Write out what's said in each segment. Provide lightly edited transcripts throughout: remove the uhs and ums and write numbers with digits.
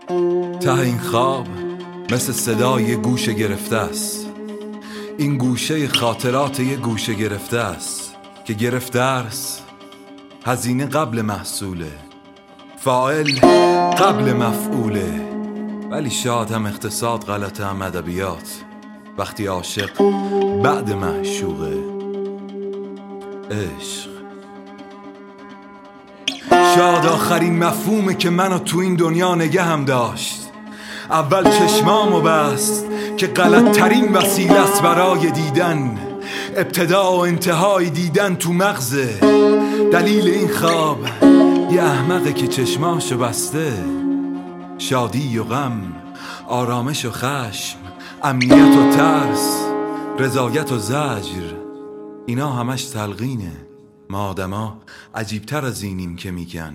ته این خواب مثل صدای گوشه گرفته است. این گوشه خاطرات یه گوشه گرفته است که گرفته است. هزینه قبل محصوله، فاعل قبل مفعوله. ولی شاید هم اقتصاد غلطه، هم ادبیات. وقتی عاشق بعد معشوقه. عشق شاید آخرین مفهومه که منو تو این دنیا نگه هم داشت. اول چشمامو بست که غلط ترین وسیله است برای دیدن. ابتدا و انتهای دیدن تو مغزه. دلیل این خواب یه احمقه که چشماشو بسته. شادی و غم، آرامش و خشم، امنیت و ترس، رضایت و زجر، اینا همش تلقینه. ما آدما عجیبتر از اینیم که میگن.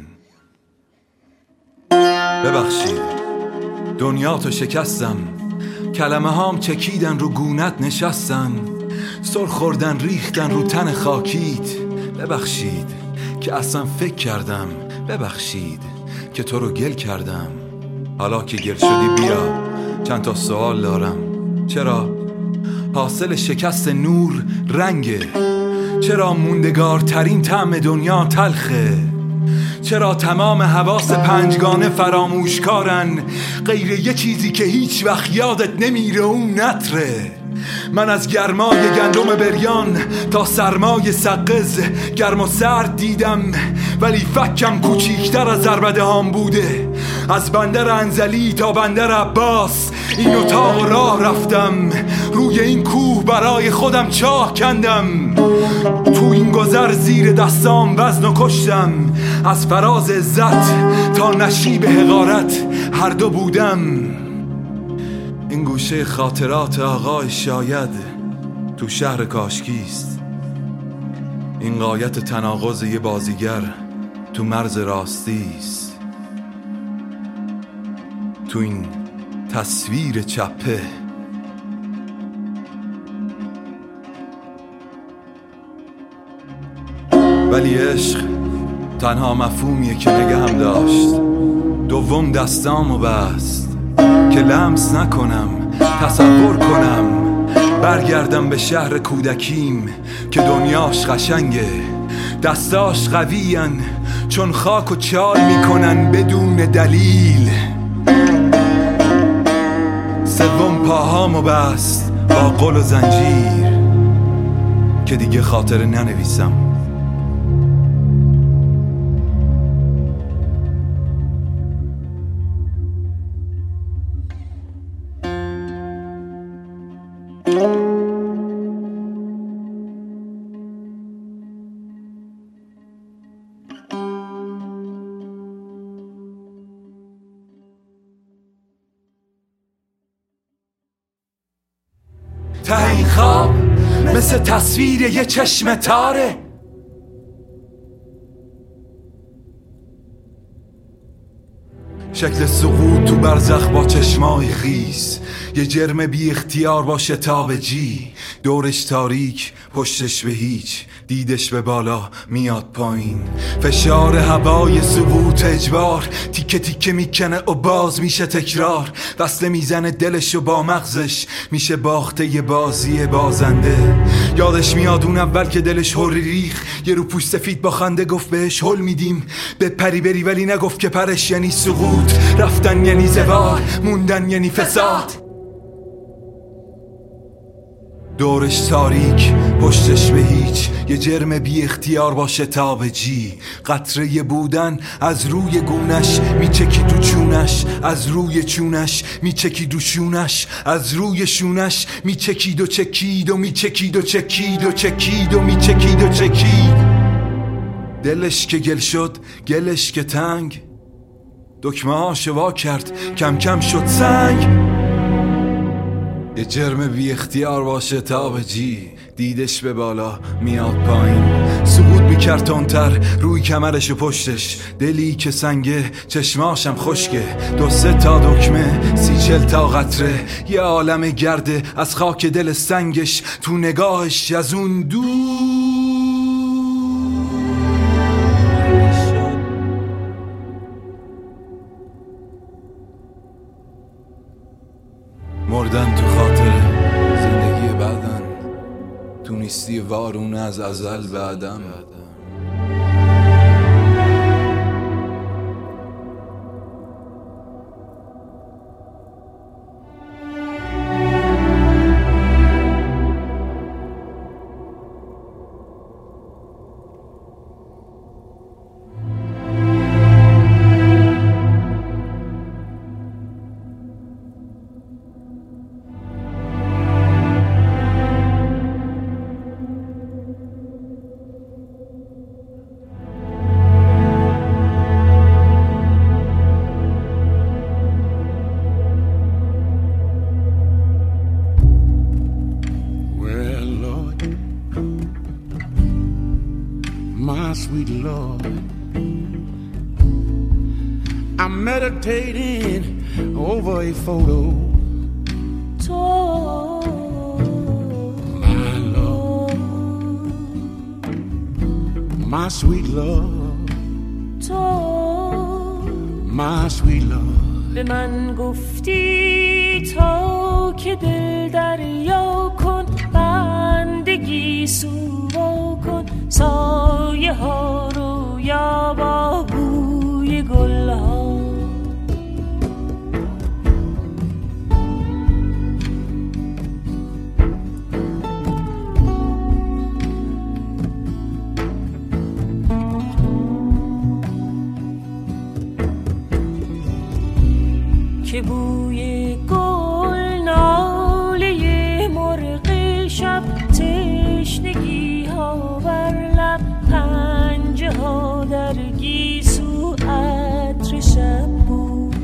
ببخشید دنیا تو شکستم، کلمه هام چکیدن رو گونت نشستن، سر خوردن ریختن رو تن خاکیت. ببخشید که اصلا فکر کردم، ببخشید که تو رو گل کردم. حالا که گل شدی بیا چند تا سوال دارم. چرا حاصل شکست نور رنگه؟ چرا موندگارترین طعم دنیا تلخه؟ چرا تمام حواس پنجگانه فراموشکارن غیر یه چیزی که هیچ وقت یادت نمیره، اون نطره؟ من از گرمای گندم بریان تا سرمای سقز گرم و سرد دیدم، ولی فکم کوچیکتر از عربده هام بوده. از بندر انزلی تا بندر عباس این اتاق راه رفتم، روی این کوه برای خودم چاه کندم. تو این گذر زیر دستام وزن و کشتم، از فراز عزت تا نشیب حقارت هر دو بودم. این گوشه خاطرات آقای شاید تو شهر کاشکیست. این غایت تناقض یه بازیگر تو مرز راستیست. تو این تصویر چپه ولی عشق تنها مفهومیه که نگه هم داشت. دوم دستامو بست که لمس نکنم، تصور کنم، برگردم به شهر کودکیم که دنیاش قشنگه. دستاش قویین چون خاک و چال میکنن بدون دلیل. سوم پاهامو بست با قل و زنجیر که دیگه خاطره ننویسم. ته این خواب مثل تصویر یه چشم تاره. شکل سقوط تو برزخ با چشمای خیس، یه جرم بی اختیار با شتاب جی. دورش تاریک، پشتش به هیچ، دیدش به بالا میاد پایین. فشار هوای سقوط اجبار تیکه تیکه میکنه و باز میشه تکرار. وصله میزنه دلش و با مغزش میشه باخته یه بازی بازنده. یادش میاد اون اول که دلش هوری ریخ، یه رو پوست سفید با خنده گفت بهش هل میدیم به پری بری، ولی نگفت که پرش یعنی سقوط، رفتن یعنی زوال، موندن یعنی فساد. دورش تاریک، پشتش به هیچ، یه جرم بی اختیار با شتاب جی. قطره بودن از روی گونش میچکی دو چونش، از روی چونش میچکی دو شونش، از روی شونش میچکید و چکید و میچکید و چکید و چکید و میچکید و چکید. دلش که گل شد، گلش که تنگ، دکمه ها شوا کرد، کم کم شد سنگ. یه جرم بی اختیار با شتاب جی، دیدش به بالا میاد پایین. سقوط میکرد تندتر روی کمرش و پشتش، دلی که سنگه چشماشم خشکه. 2-3 تا دکمه 30-40 تا قطره، یه عالم گرده از خاک دل سنگش. تو نگاهش از اون دور شد. وارونه از ازل به عدم. My sweet Lord, I'm meditating over a photo. My Lord, my sweet Lord, my sweet Lord. به من گفتی تا که دل دریا کن، بندگی سوا کن، سایه ها رو یا با بوی گل ها. که بوی گل، ناله مرغ شب، تشنگی ها بر لب، پنجه ها در گیسو، عطر شب بود.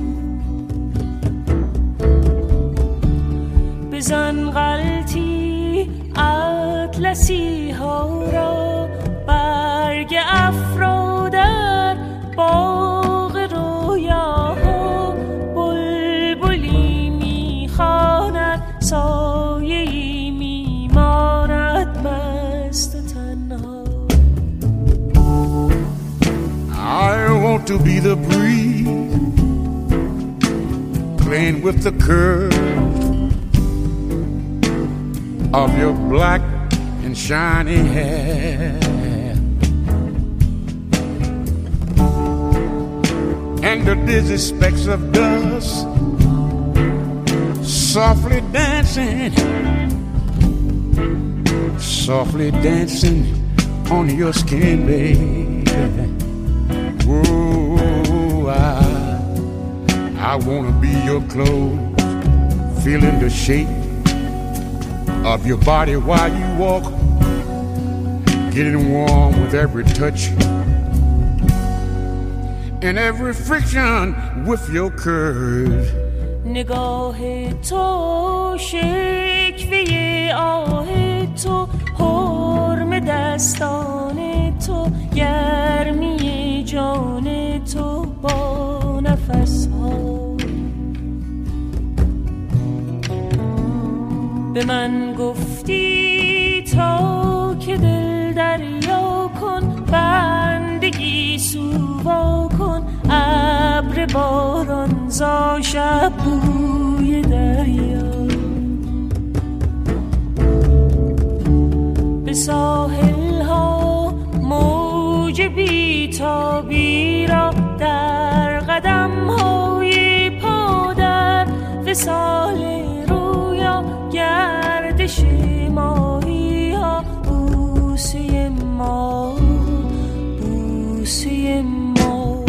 بزن غلطی اطلسی ها را، برگ افرا در باغ رویاها، بلبلی میخواند، سایه‌ای میماند مست و تنها. I want to be the breeze, playing with the curve of your black and shiny hair, and the dizzy specks of dust softly dancing, softly dancing on your skin, baby. Oh, I wanna be your clothes, feeling the shape of your body while you walk, getting warm with every touch and every friction with your curves. نگاه تو، شکوه آه تو، حرم دستان تو، گرمی جان تو با نفس ها. به من گفتی تا که دل دریا کن، بندگی سوا کن، ابر باران زا شب بوی دریا. به ساحل ها موج بی‌تابی را، در قدم های پا در وصال رویا، گردش ماهی ها، بوسه ما، بوسه ما.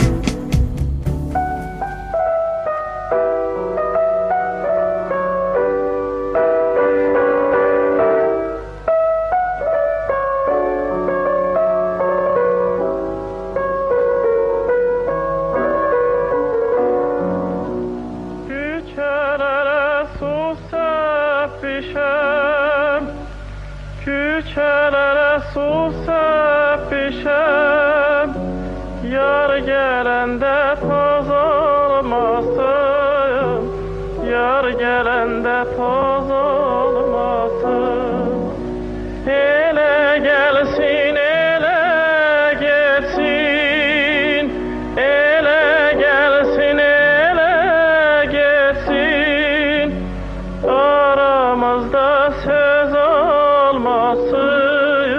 Küçelere susep pişem, yar gelende toz olmasın, yar gelende toz olmasın. Ele gelsin, ele geçsin, ele gelsin, ele geçsin. Aramızda söz olmasın,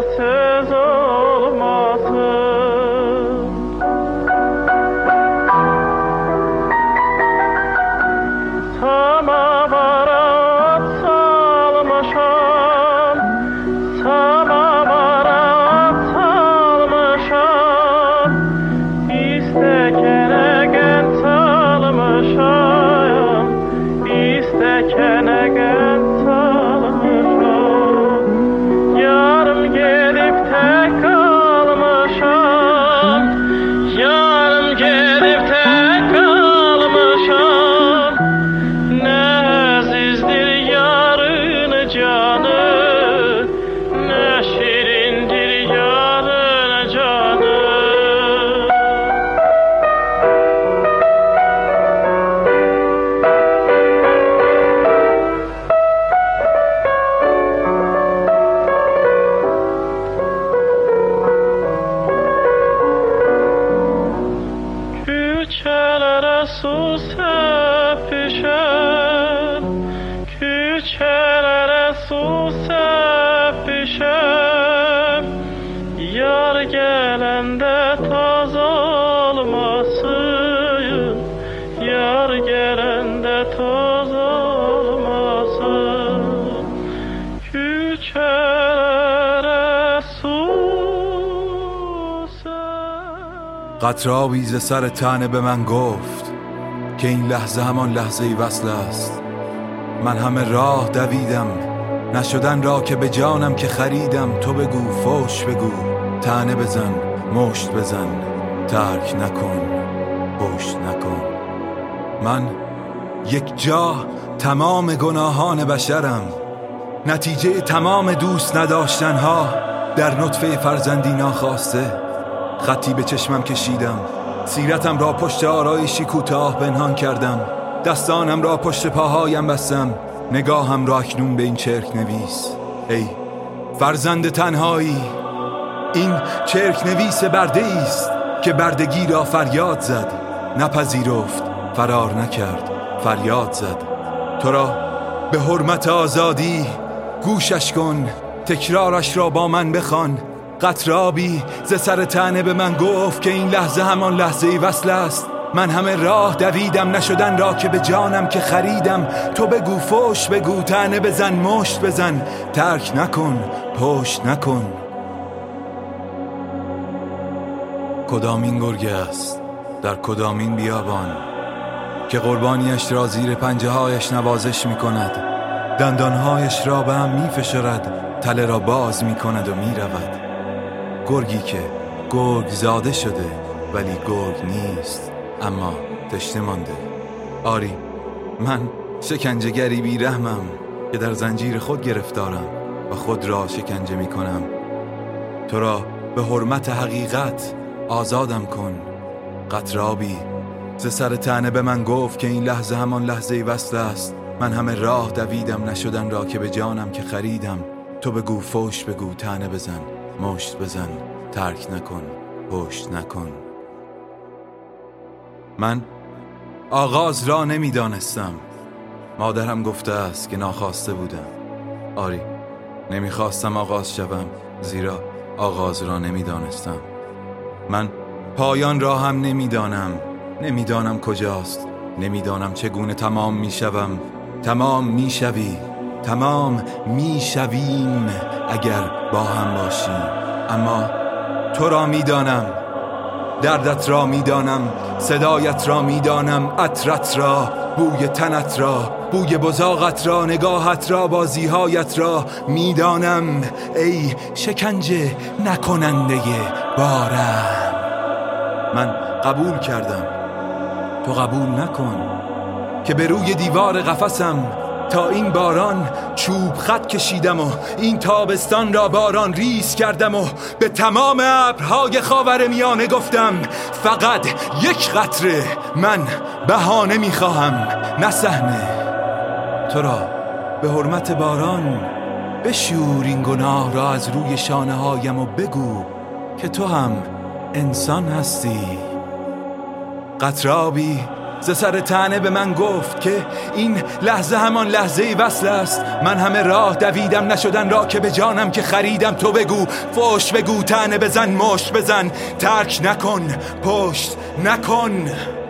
قطره‌ای ز سر طعنه به من گفت که این لحظه همان لحظه وصل است. من همه راه دویدم، نشدن را که به جانم که خریدم. تو بگو، فوش بگو، طعنه بزن، مشت بزن، ترک نکن، پشت نکن. من یک جا تمام گناهان بشرم، نتیجه تمام دوست نداشتنها در نطفه فرزندی ناخواسته. خطی به چشمم کشیدم، سیرتم را پشت آرایشی کوتاه پنهان کردم، دستانم را پشت پاهایم بستم، نگاهم را اکنون به این چرک نویس. ای فرزند تنهایی، این چرک نویس برده است که بردگی را فریاد زد، نپذیرفت، فرار نکرد، فریاد زد. تو را به حرمت آزادی گوشش کن، تکرارش را با من بخوان. قطره‌ای ز سر طعنه به من گفت که این لحظه همان لحظه وصل است. من همه راه دویدم، نشدن را که به جانم که خریدم. تو بگو، فوش بگو، طعنه بزن، مشت بزن، ترک نکن، پشت نکن. کدامین گرگ است در کدامین بیابان که قربانیش را زیر پنجه هایش نوازش می کند، دندانهایش را به هم می فشارد، تله را باز می کند و می رود. گرگی که گرگ زاده شده ولی گرگ نیست، اما تشنه مانده. آری، من شکنجهگری بی رحمم که در زنجیر خود گرفتارم و خود را شکنجه می کنم. تو را به حرمت حقیقت آزادم کن. قطره‌ای ز سر طعنه به من گفت که این لحظه همان لحظه وصل است. من همه راه دویدم، نشدن را که به جانم که خریدم. تو بگو، فوش بگو، طعنه بزن، مشت بزن، ترک نکن، پشت نکن. من آغاز را نمیدانستم. مادرم گفته است که ناخواسته بودم. آری، نمیخواستم آغاز شوم، زیرا آغاز را نمیدانستم. من پایان را هم نمیدانم کجاست، نمیدانم چگونه تمام میشوم. تمام میشوی، تمام میشویم اگر با هم باشیم. اما تو را میدانم، دردت را میدانم، صدایت را میدانم، عطرت را، بوی تنت را، بوی بزاقت را، نگاهت را، بازیهایت را میدانم. ای شکنجه نکننده بارم. من قبول کردم، تو قبول نکن که به روی دیوار قفسم تا این باران چوب خط کشیدم و این تابستان را باران ریز کردم و به تمام ابرهای خاورمیانه گفتم فقط یک قطره. من بهانه میخواهم، نه صحنه. تو را به حرمت باران بشور این گناه را از روی شانه هایم و بگو که تو هم انسان هستی. قطره‌ای ز سر طعنه به من گفت که این لحظه همان لحظه وصل است. من همه راه دویدم نشدن را که به جانم که خریدم. تو بگو فوش بگو، طعنه بزن، مشت بزن، ترک نکن، پشت نکن.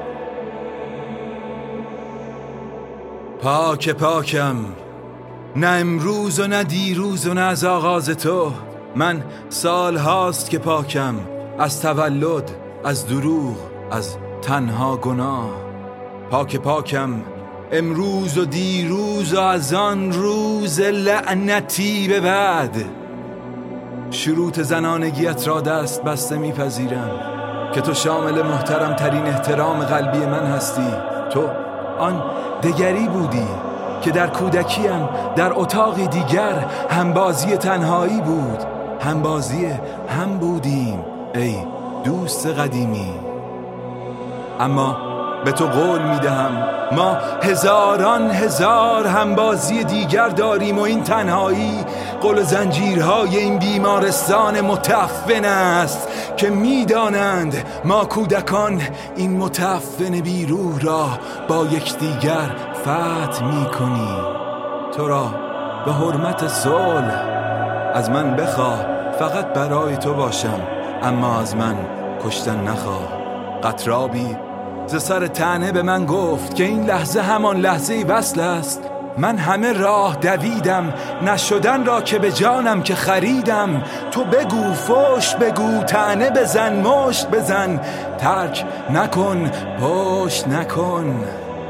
پاکم، نه امروز و نه دیروز و نه از آغاز تو. من سال هاست که پاکم از تولد، از دروغ، از تنها گناه. پاکم امروز و دیروز و از آن روز لعنتی به بعد. شروط زنانگیت را دست بسته میپذیرم که تو شامل محترم ترین احترام قلبی من هستی. تو آن دگری بودی که در کودکیم در اتاقی دیگر همبازی تنهایی بود. همبازی هم بودیم ای دوست قدیمی. اما به تو قول میدهم ما هزاران هزار همبازی دیگر داریم و این تنهایی قل و زنجیرهای این بیمارستان متعفن است که میدانند ما کودکان این متعفن بیروح را با یکدیگر فتح میکنیم. تو را به حرمت صلح از من بخواه، فقط برای تو باشم، اما از من کشتن نخواه. قطرابی ز سر طعنه به من گفت که این لحظه همان لحظه وصل است. من همه راه دویدم نشدن را که به جانم که خریدم. تو بگو فوش بگو، طعنه بزن، مشت بزن، ترک نکن، پشت نکن.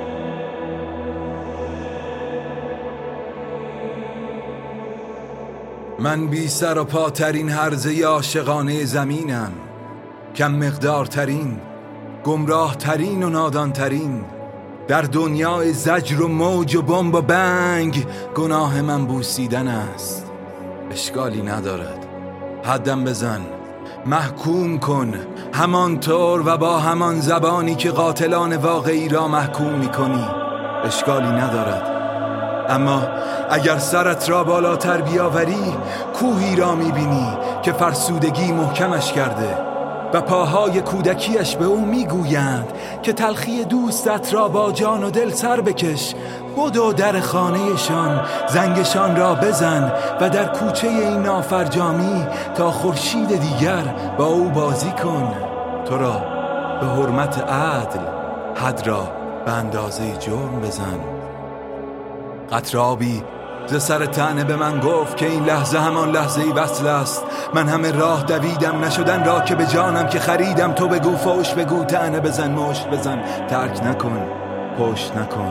من بی سر و پاترین هرزه عاشقانه زمینم، کم مقدارترین، گمراه ترین و نادان ترین. در دنیای زجر و موج و بمب و بنگ گناه من بوسیدن است. اشکالی ندارد، حدم بزن، محکوم کن همانطور و با همان زبانی که قاتلان واقعی را محکوم میکنی. اشکالی ندارد. اما اگر سرت را بالاتر بیاوری کوهی را میبینی که فرسودگی محکمش کرده و پاهای کودکیش به او میگویند که تلخی دوستت را با جان و دل سر بکش. بدو در خانهشان زنگشان را بزن و در کوچه این نافرجامی تا خورشید دیگر با او بازی کن. تو را به حرمت عدل حد را به اندازه جرم بزن. قطرابی ز سر طعنه به من گفت که این لحظه همان لحظه وصل است. من همه راه دویدم نشدن را که به جانم که خریدم. تو بگو فوش بگو، طعنه بزن، مشت بزن، ترک نکن، پشت نکن.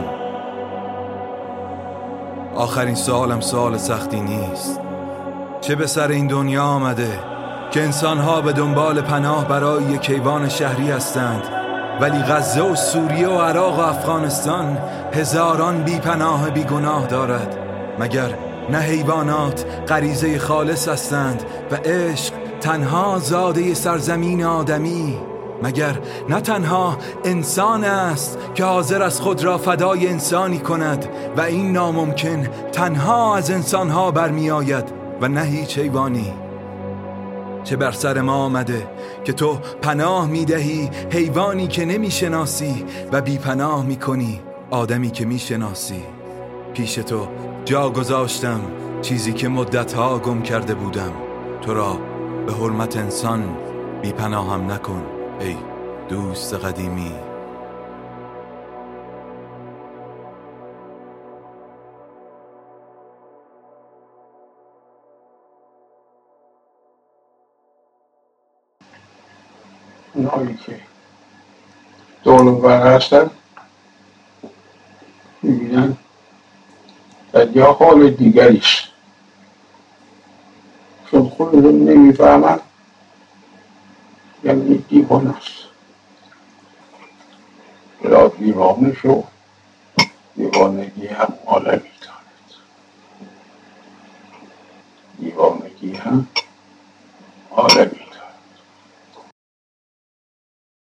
آخرین سوالم سوال سختی نیست. چه به سر این دنیا آمده که انسانها به دنبال پناه برای یک حیوان شهری هستند، ولی غزه و سوریه و عراق و افغانستان هزاران بی پناه بی گناه دارد؟ مگر نه حیوانات غریزه خالص هستند و عشق تنها زاده سرزمین آدمی؟ مگر نه تنها انسان است که حاضر از خود را فدای انسانی کند و این ناممکن تنها از انسانها برمی آید و نه هیچ حیوانی؟ چه بر سر ما آمده که تو پناه می دهی حیوانی که نمی شناسی و بی پناه می کنی آدمی که می شناسی؟ پیش تو جا گذاشتم چیزی که مدتها گم کرده بودم. تو را به حرمت انسان بی پناهم نکن ای دوست قدیمی. اونهایی که دور و بر هستن میبینن در یه حال دیگریست، چون خودشون نمیفهمن یعنی دیوانه است. چرا دیوانه شو، دیوانگی هم عالمی دارد. دیوانگی هم